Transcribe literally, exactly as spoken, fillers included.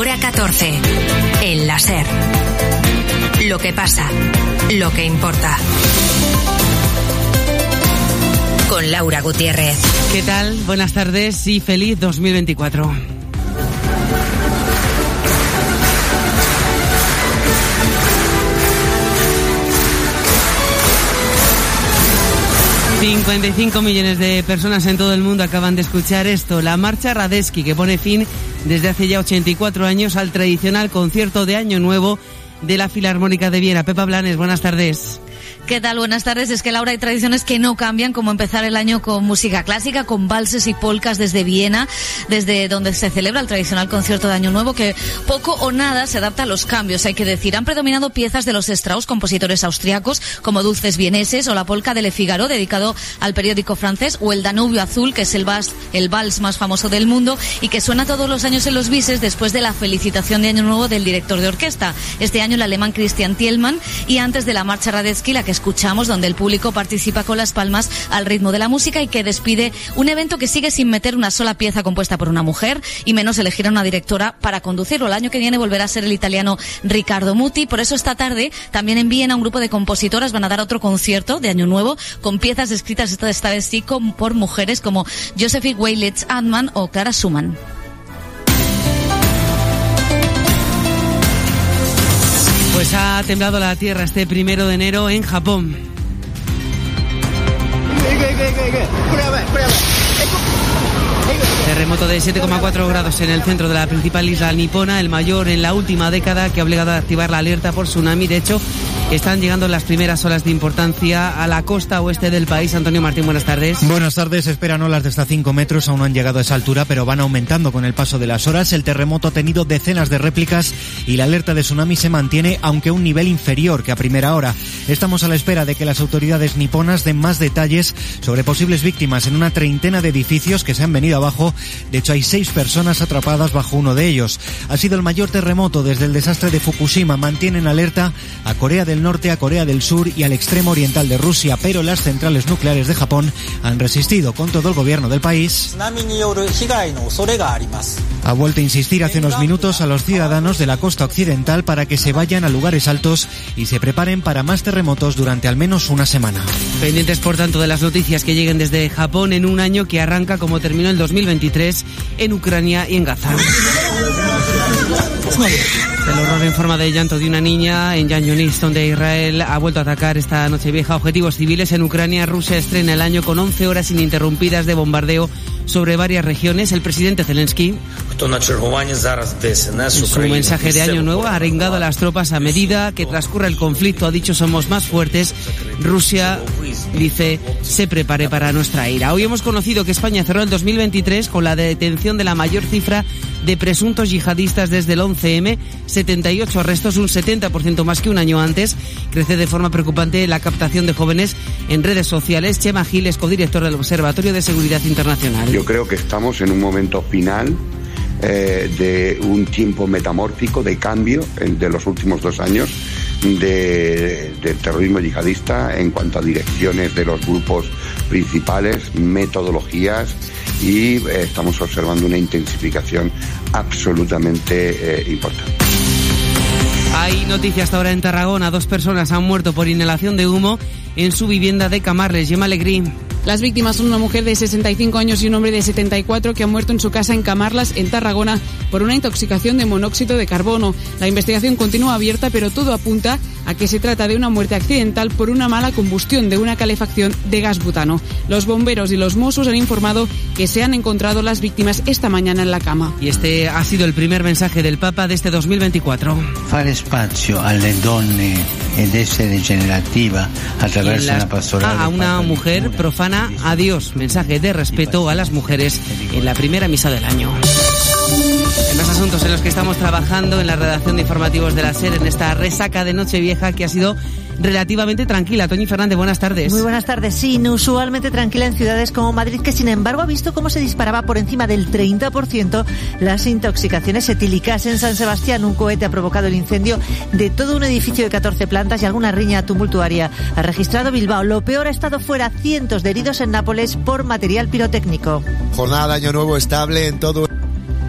Hora catorce. El La SER. Lo que pasa, lo que importa. Con Laura Gutiérrez. ¿Qué tal? Buenas tardes y feliz dos mil veinticuatro. cincuenta y cinco millones de personas en todo el mundo acaban de escuchar esto, la marcha Radetzky, que pone fin desde hace ya ochenta y cuatro años al tradicional concierto de Año Nuevo de la Filarmónica de Viena. Pepa Blanes, buenas tardes. ¿Qué tal? Buenas tardes. Es que, Laura, hay tradiciones que no cambian, como empezar el año con música clásica, con valses y polcas desde Viena, desde donde se celebra el tradicional concierto de Año Nuevo, que poco o nada se adapta a los cambios, hay que decir. Han predominado piezas de los Strauss, compositores austriacos, como Dulces Vieneses o la polca de Le Figaro, dedicado al periódico francés, o el Danubio Azul, que es el vals, el vals más famoso del mundo y que suena todos los años en los bises después de la felicitación de Año Nuevo del director de orquesta. Este año el alemán Christian Thielmann, y antes de la marcha Radetzky, la que escuchamos, donde el público participa con las palmas al ritmo de la música y que despide un evento que sigue sin meter una sola pieza compuesta por una mujer y menos elegir a una directora para conducirlo. El año que viene volverá a ser el italiano Riccardo Muti. Por eso esta tarde también en Viena un grupo de compositoras van a dar otro concierto de Año Nuevo con piezas escritas esta vez sí por mujeres como Josephine Weilitz-Andmann o Clara Schumann. Pues ha temblado la tierra este primero de enero en Japón. Terremoto de siete coma cuatro grados en el centro de la principal isla nipona, el mayor en la última década, que ha obligado a activar la alerta por tsunami. De hecho, están llegando las primeras olas de importancia a la costa oeste del país. Antonio Martín, buenas tardes. Buenas tardes. Esperan olas de hasta cinco metros. Aún no han llegado a esa altura, pero van aumentando con el paso de las horas. El terremoto ha tenido decenas de réplicas y la alerta de tsunami se mantiene, aunque a un nivel inferior que a primera hora. Estamos a la espera de que las autoridades niponas den más detalles sobre posibles víctimas en una treintena de edificios que se han venido abajo. De hecho, hay seis personas atrapadas bajo uno de ellos. Ha sido el mayor terremoto desde el desastre de Fukushima. Mantienen alerta a Corea del Norte, a Corea del Sur y al extremo oriental de Rusia, pero las centrales nucleares de Japón han resistido. Con todo, el gobierno del país ha vuelto a insistir hace unos minutos a los ciudadanos de la costa occidental para que se vayan a lugares altos y se preparen para más terremotos durante al menos una semana. Pendientes, por tanto, de las noticias que lleguen desde Japón en un año que arranca como terminó el dos mil veintitrés en Ucrania y en Gaza. El horror en forma de llanto de una niña en Yan Yunis, donde Israel ha vuelto a atacar esta Nochevieja objetivos civiles. En Ucrania, Rusia estrena el año con once horas ininterrumpidas de bombardeo sobre varias regiones. El presidente Zelensky, en su mensaje de Año Nuevo, ha arengado a las tropas a medida que transcurra el conflicto. Ha dicho: somos más fuertes. Rusia, dice, se prepare para nuestra ira. Hoy hemos conocido que España cerró el dos mil veintitrés con la detención de la mayor cifra de presuntos yihadistas desde el once eme, setenta y ocho arrestos, un setenta por ciento más que un año antes. Crece de forma preocupante la captación de jóvenes en redes sociales. Chema Gil es codirector del Observatorio de Seguridad Internacional. Yo creo que estamos en un momento final eh, de un tiempo metamórfico, de cambio en, de los últimos dos años de, del terrorismo yihadista en cuanto a direcciones de los grupos principales, metodologías, y eh, estamos observando una intensificación absolutamente eh, importante. Hay noticias hasta ahora en Tarragona. Dos personas han muerto por inhalación de humo en su vivienda de Camarles. Gemma Alegrí. Las víctimas son una mujer de sesenta y cinco años y un hombre de setenta y cuatro que han muerto en su casa en Camarlas, en Tarragona, por una intoxicación de monóxido de carbono. La investigación continúa abierta, pero todo apunta a que se trata de una muerte accidental por una mala combustión de una calefacción de gas butano. Los bomberos y los Mossos han informado que se han encontrado las víctimas esta mañana en la cama. Y este ha sido el primer mensaje del Papa de este dos mil veinticuatro. Fare spazio alle donne ed essere generativa attraverso una pastorale. A una mujer profana a Dios. Mensaje de respeto a las mujeres en la primera misa del año. En los asuntos en los que estamos trabajando en la redacción de informativos de la SER, en esta resaca de Nochevieja que ha sido relativamente tranquila. Toñi Fernández, buenas tardes. Muy buenas tardes. Sí, inusualmente tranquila en ciudades como Madrid, que sin embargo ha visto cómo se disparaba por encima del treinta por ciento las intoxicaciones etílicas. En San Sebastián, un cohete ha provocado el incendio de todo un edificio de catorce plantas y alguna riña tumultuaria ha registrado Bilbao. Lo peor, ha estado fuera cientos de heridos en Nápoles por material pirotécnico. Jornada de Año Nuevo estable en todo